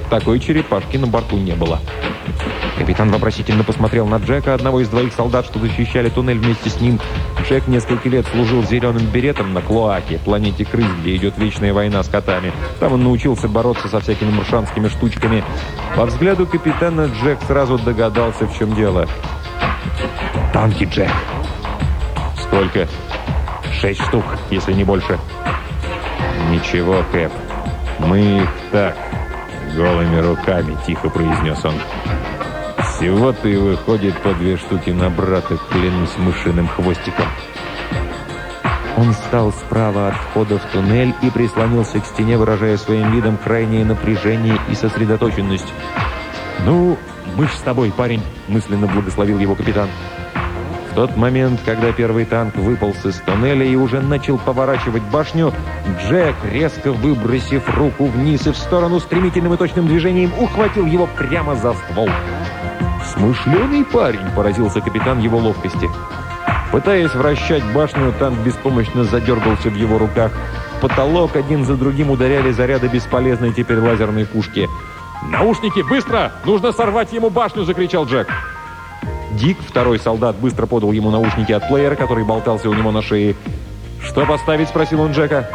Такой черепашки на борту не было. Капитан вопросительно посмотрел на Джека, одного из двоих солдат, что защищали туннель вместе с ним. Джек несколько лет служил зеленым беретом на Клоаке, планете крыс, где идет вечная война с котами. Там он научился бороться со всякими маршанскими штучками. По взгляду капитана Джек сразу догадался, в чем дело. «Танки, Джек!» «Сколько?» «Шесть штук, если не больше». «Ничего, Кэп, мы их так, голыми руками», — тихо произнес он. «Всего-то и выходит по две штуки на брата, клянусь мышиным хвостиком». Он встал справа от входа в туннель и прислонился к стене, выражая своим видом крайнее напряжение и сосредоточенность. «Ну, мы ж с тобой, парень», — мысленно благословил его капитан. В тот момент, когда первый танк выполз из туннеля и уже начал поворачивать башню, Джек, резко выбросив руку вниз и в сторону, стремительным и точным движением ухватил его прямо за ствол. «Смышленый парень», — поразился капитан его ловкости. Пытаясь вращать башню, танк беспомощно задергался в его руках. В потолок один за другим ударяли заряды бесполезной теперь лазерной пушки. «Наушники, быстро! Нужно сорвать ему башню!» — закричал Джек. Дик, второй солдат, быстро подал ему наушники от плеера, который болтался у него на шее. «Что поставить?» — спросил он Джека.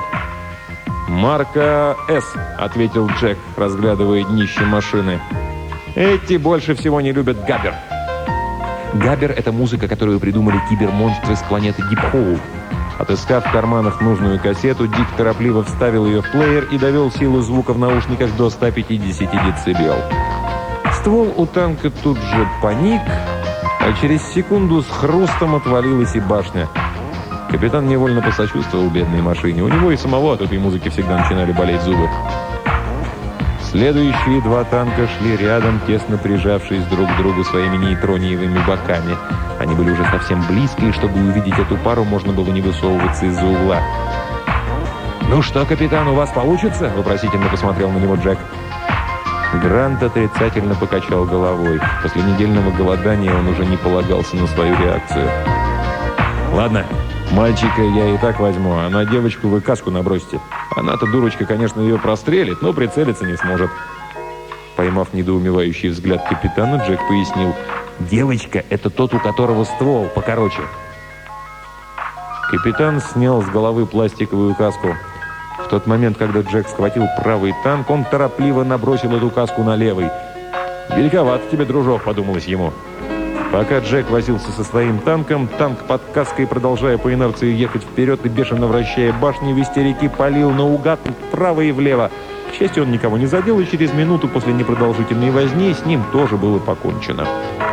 «Марка С», — ответил Джек, разглядывая днище машины. «Эти больше всего не любят габер». Габер — это музыка, которую придумали кибермонстры с планеты Дипхоул. Отыскав в карманах нужную кассету, Дик торопливо вставил ее в плеер и довел силу звука в наушниках до ста пятидесяти децибел. Ствол у танка тут же паник, а через секунду с хрустом отвалилась и башня. Капитан невольно посочувствовал бедной машине. У него и самого от этой музыки всегда начинали болеть зубы. Следующие два танка шли рядом, тесно прижавшись друг к другу своими нейтрониевыми боками. Они были уже совсем близко, и чтобы увидеть эту пару, можно было не высовываться из-за угла. «Ну что, капитан, у вас получится?» — вопросительно посмотрел на него Джек. Грант отрицательно покачал головой. После недельного голодания он уже не полагался на свою реакцию. «Ладно, мальчика я и так возьму, а на девочку вы каску набросьте. Она-то, дурочка, конечно, ее прострелит, но прицелиться не сможет». Поймав недоумевающий взгляд капитана, Джек пояснил: «Девочка — это тот, у которого ствол покороче». Капитан снял с головы пластиковую каску. В тот момент, когда Джек схватил правый танк, он торопливо набросил эту каску на левый. «Великовато тебе, дружок», — подумалось ему. Пока Джек возился со своим танком, танк под каской, продолжая по инерции ехать вперед и бешено вращая башни, в истерике палил наугад вправо и влево. К счастью, он никого не задел, и через минуту после непродолжительной возни с ним тоже было покончено.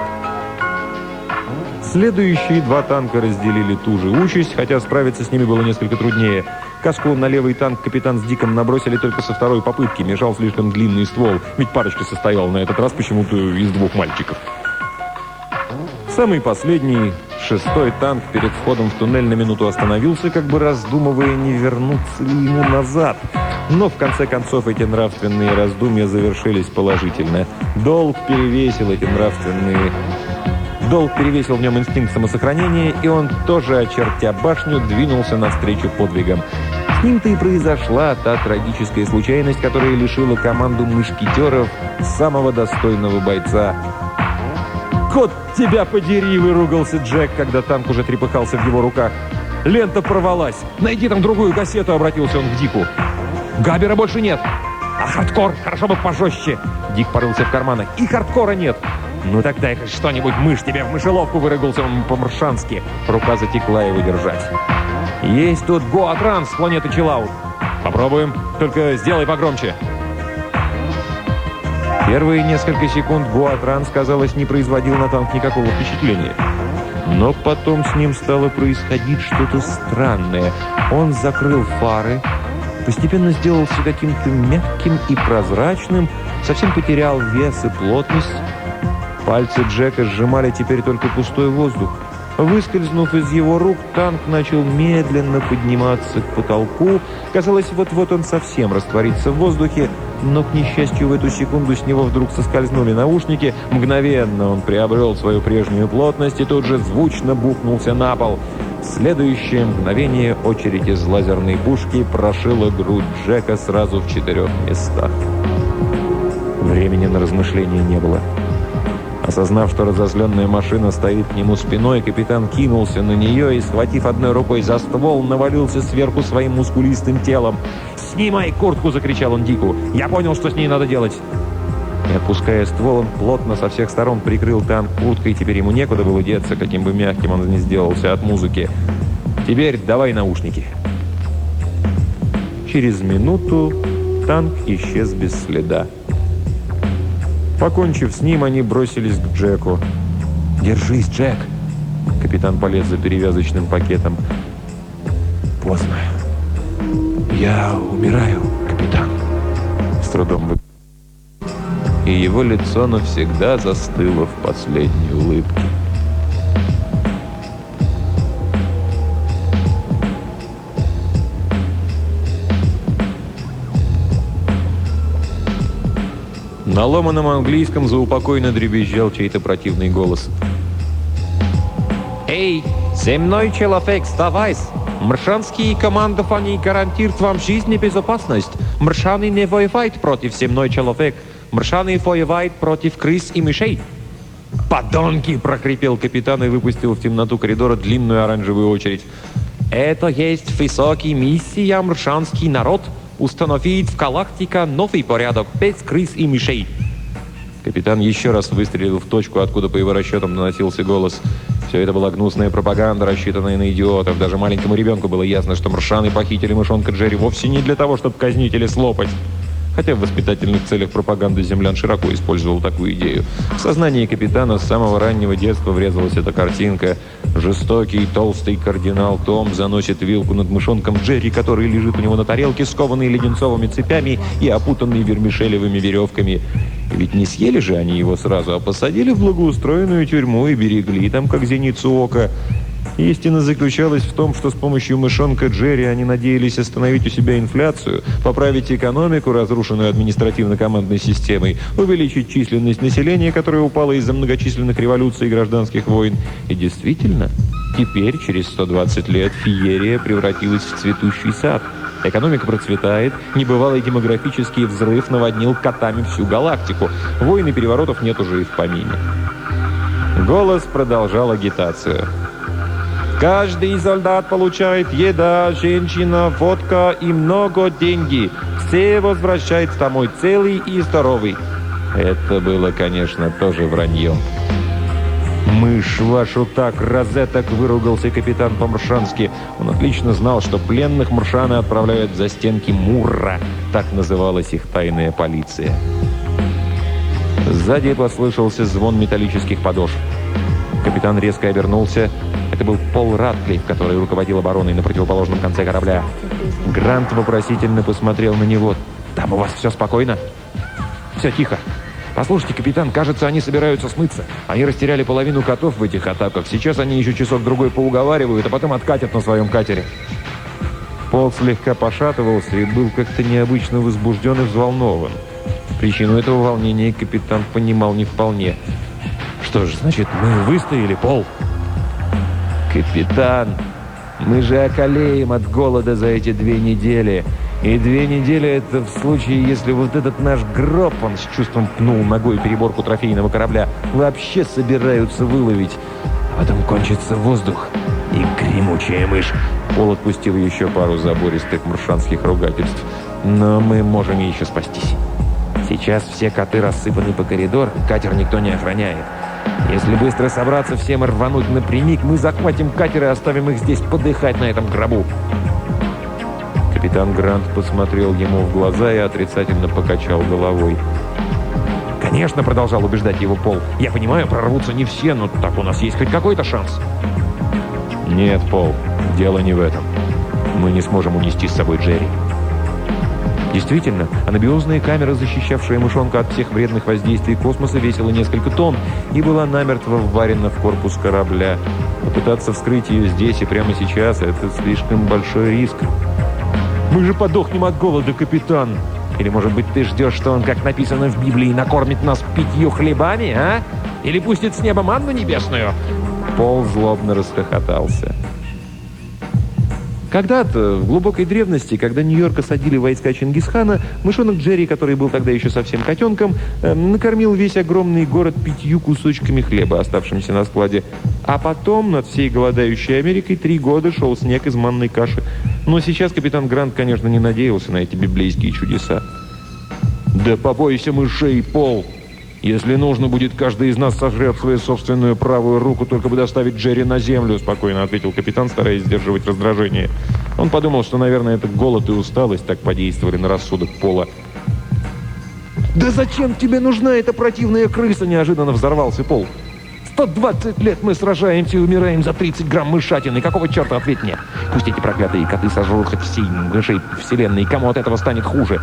Следующие два танка разделили ту же участь, хотя справиться с ними было несколько труднее. Каску на левый танк капитан с Диком набросили только со второй попытки. Мешал слишком длинный ствол, ведь парочка состояла на этот раз почему-то из двух мальчиков. Самый последний, шестой танк, перед входом в туннель на минуту остановился, как бы раздумывая, не вернуться ли ему назад. Но в конце концов эти нравственные раздумья завершились положительно. Долг перевесил эти нравственные... Долг перевесил в нем инстинкт самосохранения, и он тоже, очертя башню, двинулся навстречу подвигам. С ним-то и произошла та трагическая случайность, которая лишила команду мушкетеров самого достойного бойца. «Кот тебя подери!» — выругался Джек, когда танк уже трепыхался в его руках. «Лента порвалась! Найди там другую кассету!» — обратился он к Дику. «Габера больше нет!» «А хардкор? Хорошо бы пожестче!» Дик порылся в карманах. «И хардкора нет!» «Ну так дай хоть что-нибудь, мышь тебе в мышеловку!» — выругался он по-маршански. Рука затекла его держать. «Есть тут Гоа-Транс с планеты Чиллаут!» «Попробуем, только сделай погромче!» Первые несколько секунд Гоа-Транс, казалось, не производил на танк никакого впечатления. Но потом с ним стало происходить что-то странное. Он закрыл фары, постепенно сделался каким-то мягким и прозрачным, совсем потерял вес и плотность. Пальцы Джека сжимали теперь только пустой воздух. Выскользнув из его рук, танк начал медленно подниматься к потолку. Казалось, вот-вот он совсем растворится в воздухе, но, к несчастью, в эту секунду с него вдруг соскользнули наушники. Мгновенно он приобрел свою прежнюю плотность и тут же звучно бухнулся на пол. В следующее мгновение очередь из лазерной пушки прошила грудь Джека сразу в четырех местах. Времени на размышления не было. Осознав, что разозленная машина стоит к нему спиной, капитан кинулся на нее и, схватив одной рукой за ствол, навалился сверху своим мускулистым телом. «Снимай куртку!» — закричал он Дику. «Я понял, что с ней надо делать!» И, отпуская ствол, он плотно со всех сторон прикрыл танк курткой, и теперь ему некуда было деться, каким бы мягким он ни сделался от музыки. «Теперь давай наушники!» Через минуту танк исчез без следа. Покончив с ним, они бросились к Джеку. «Держись, Джек!» Капитан полез за перевязочным пакетом. «Поздно. Я умираю, капитан!» С трудом вы... И его лицо навсегда застыло в последней улыбке. На ломаном английском заупокойно дребезжал чей-то противный голос. «Эй, земной человек, вставайся! Маршанские командования гарантируют вам жизнь и безопасность. Маршаны не воевают против земной человек. Маршаны воевают против крыс и мышей». «Подонки!» – прокрепел капитан и выпустил в темноту коридора длинную оранжевую очередь. «Это есть высокая миссия маршанский народ. Установить в галактике новый порядок без крыс и мышей». Капитан еще раз выстрелил в точку, откуда по его расчетам доносился голос. Все это была гнусная пропаганда, рассчитанная на идиотов. Даже маленькому ребенку было ясно, что маршаны похитили мышонка Джерри вовсе не для того, чтобы казнить или слопать. Хотя в воспитательных целях пропаганды землян широко использовал такую идею. В сознании капитана с самого раннего детства врезалась эта картинка. Жестокий, толстый кардинал Том заносит вилку над мышонком Джерри, который лежит у него на тарелке, скованный леденцовыми цепями и опутанный вермишелевыми веревками. Ведь не съели же они его сразу, а посадили в благоустроенную тюрьму и берегли там, как зеницу ока. Истина заключалась в том, что с помощью мышонка Джерри они надеялись остановить у себя инфляцию, поправить экономику, разрушенную административно-командной системой, увеличить численность населения, которая упала из-за многочисленных революций и гражданских войн. И действительно, теперь, через сто двадцать лет, феерия превратилась в цветущий сад. Экономика процветает, небывалый демографический взрыв наводнил котами всю галактику. Войн и переворотов нет уже и в помине. Голос продолжал агитацию. «Каждый солдат получает еда, женщина, водка и много деньги. Все возвращаются домой целый и здоровый». Это было, конечно, тоже вранье. «Мышь вашу так, розеток!» — выругался капитан по-маршански. Он отлично знал, что пленных маршаны отправляют за стенки Мурра. Так называлась их тайная полиция. Сзади послышался звон металлических подошв. Капитан резко обернулся. Это был Пол Ратклифф, который руководил обороной на противоположном конце корабля. Грант вопросительно посмотрел на него. «Там у вас все спокойно?» «Все тихо. Послушайте, капитан, кажется, они собираются смыться. Они растеряли половину котов в этих атаках. Сейчас они еще часок-другой поуговаривают, а потом откатят на своем катере». Пол слегка пошатывался и был как-то необычно возбужден и взволнован. Причину этого волнения капитан понимал не вполне. «Что ж, значит, мы выстояли, Пол?» «Капитан, мы же околеем от голода за эти две недели. И две недели — это в случае, если вот этот наш гроб, он с чувством пнул ногой переборку трофейного корабля, вообще собираются выловить. А потом кончится воздух и гремучая мышь». Пол отпустил еще пару забористых маршанских ругательств. «Но мы можем еще спастись. Сейчас все коты рассыпаны по коридору, катер никто не охраняет. Если быстро собраться всем и рвануть напрямик, мы захватим катер и оставим их здесь подыхать на этом гробу». Капитан Грант посмотрел ему в глаза и отрицательно покачал головой. «Конечно», — продолжал убеждать его Пол. «Я понимаю, прорвутся не все, но так у нас есть хоть какой-то шанс». «Нет, Пол, дело не в этом. Мы не сможем унести с собой Джерри». Действительно, анабиозная камера, защищавшая мышонка от всех вредных воздействий космоса, весила несколько тонн и была намертво вварена в корпус корабля. Попытаться вскрыть ее здесь и прямо сейчас — это слишком большой риск. «Мы же подохнем от голода, капитан!» Или, может быть, ты ждешь, что он, как написано в Библии, накормит нас пятью хлебами, а? Или пустит с неба манну небесную?» Пол злобно расхохотался. Когда-то, в глубокой древности, когда Нью-Йорк осадили войска Чингисхана, мышонок Джерри, который был тогда еще совсем котенком, э, накормил весь огромный город пятью кусочками хлеба, оставшимися на складе. А потом над всей голодающей Америкой три года шел снег из манной каши. Но сейчас капитан Грант, конечно, не надеялся на эти библейские чудеса. «Да побойся мышей, Пол! Если нужно будет, каждый из нас сожрет свою собственную правую руку, только бы доставить Джерри на землю», — спокойно ответил капитан, стараясь сдерживать раздражение. Он подумал, что, наверное, это голод и усталость так подействовали на рассудок Пола. «Да зачем тебе нужна эта противная крыса?» — неожиданно взорвался Пол. «сто двадцать лет мы сражаемся и умираем за тридцать грамм мышатины. Какого черта, ответь мне? Пусть эти проклятые коты сожрут хоть всей мышей вселенной. Кому от этого станет хуже?»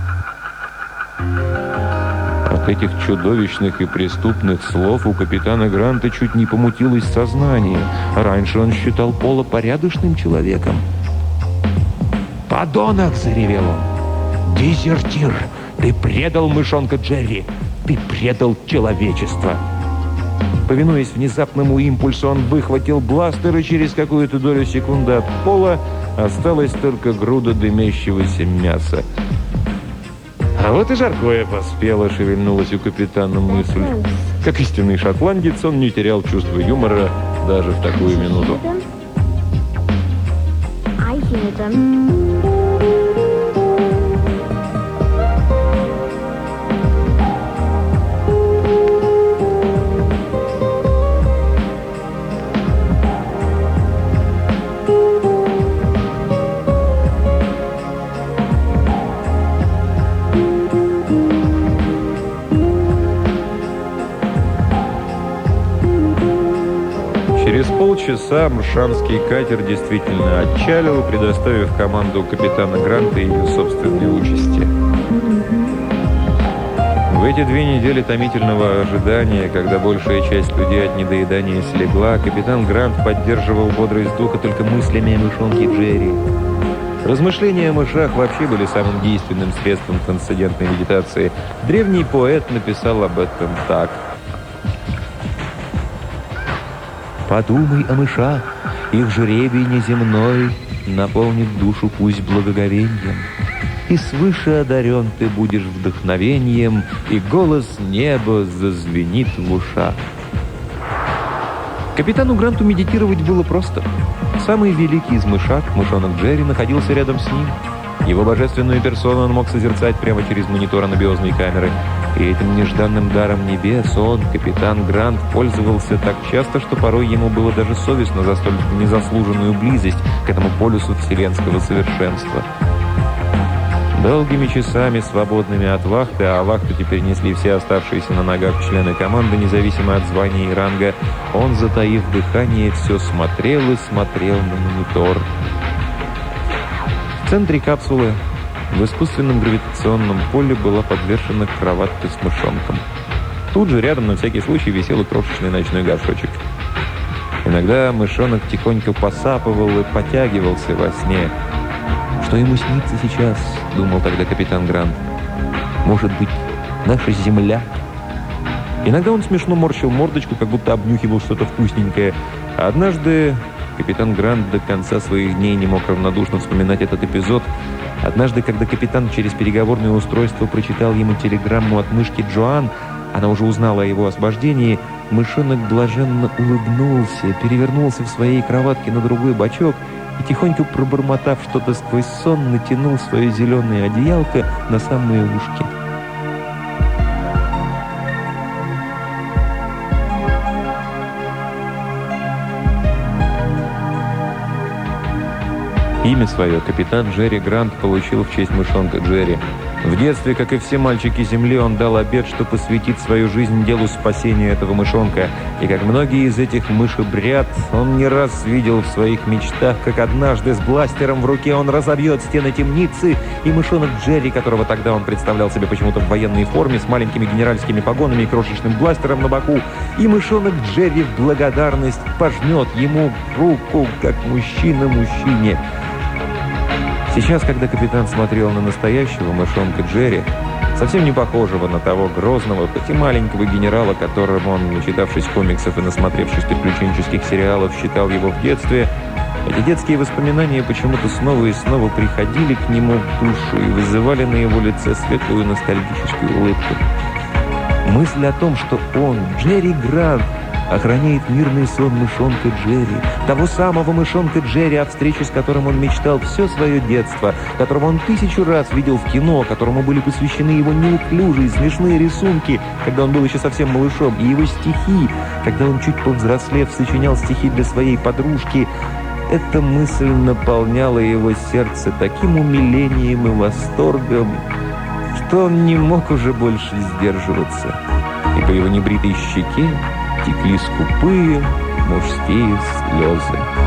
От этих чудовищных и преступных слов у капитана Гранта чуть не помутилось сознание. Раньше он считал Пола порядочным человеком. «Подонок!» — заревел он. «Дезертир! Ты предал мышонка Джерри! Ты предал человечество!» Повинуясь внезапному импульсу, он выхватил бластер, и через какую-то долю секунды от Пола осталась только груда дымящегося мяса. А вот и жаркое поспело, шевельнулась у капитана мысль. Как истинный шотландец, он не терял чувства юмора даже в такую минуту. Через полчаса мршанский катер действительно отчалил, предоставив команду капитана Гранта ее собственной участи. В эти две недели томительного ожидания, когда большая часть людей от недоедания слегла, капитан Грант поддерживал бодрость духа только мыслями о мышонке Джерри. Размышления о мышах вообще были самым действенным средством трансцендентной медитации. Древний поэт написал об этом так. «Подумай о мышах, их жребий неземной наполнит душу пусть благоговением. И свыше одарен ты будешь вдохновением, и голос неба зазвенит в ушах». Капитану Гранту медитировать было просто. Самый великий из мышак, мышонок Джерри, находился рядом с ним. Его божественную персону он мог созерцать прямо через монитор анабиозной камеры. И этим нежданным даром небес он, капитан Грант, пользовался так часто, что порой ему было даже совестно за столь незаслуженную близость к этому полюсу вселенского совершенства. Долгими часами, свободными от вахты, а вахту теперь несли все оставшиеся на ногах члены команды, независимо от звания и ранга, он, затаив дыхание, все смотрел и смотрел на монитор. В центре капсулы в искусственном гравитационном поле была подвешена кроватка с мышонком. Тут же рядом на всякий случай висел и крошечный ночной горшочек. Иногда мышонок тихонько посапывал и потягивался во сне. «Что ему снится сейчас?» — думал тогда капитан Грант. «Может быть, наша земля?» Иногда он смешно морщил мордочку, как будто обнюхивал что-то вкусненькое. А однажды капитан Грант до конца своих дней не мог равнодушно вспоминать этот эпизод. Однажды, когда капитан через переговорное устройство прочитал ему телеграмму от мышки Джоан, она уже узнала о его освобождении, мышонок блаженно улыбнулся, перевернулся в своей кроватке на другой бочок и, тихонько пробормотав что-то сквозь сон, натянул свое зеленое одеялко на самые ушки. Имя свое капитан Джерри Грант получил в честь мышонка Джерри. В детстве, как и все мальчики Земли, он дал обет, что посвятит свою жизнь делу спасения этого мышонка. И как многие из этих мышебряд, он не раз видел в своих мечтах, как однажды с бластером в руке он разобьет стены темницы, и мышонок Джерри, которого тогда он представлял себе почему-то в военной форме, с маленькими генеральскими погонами и крошечным бластером на боку, и мышонок Джерри в благодарность пожмет ему руку, как мужчина мужчине. Сейчас, когда капитан смотрел на настоящего мышонка Джерри, совсем не похожего на того грозного, хоть и маленького генерала, которым он, начитавшись комиксов и насмотревшись приключенческих сериалов, считал его в детстве, Эти детские воспоминания почему-то снова и снова приходили к нему в душу и вызывали на его лице светлую ностальгическую улыбку. Мысль о том, что он, Джерри Грант, охраняет мирный сон мышонка Джерри, того самого мышонка Джерри, о встрече с которым он мечтал все свое детство, которого он тысячу раз видел в кино, которому были посвящены его неуклюжие, смешные рисунки, когда он был еще совсем малышом, и его стихи, когда он, чуть повзрослев, сочинял стихи для своей подружки. Эта мысль наполняла его сердце таким умилением и восторгом, что он не мог уже больше сдерживаться, и по его небритой щеке текли скупые мужские слезы.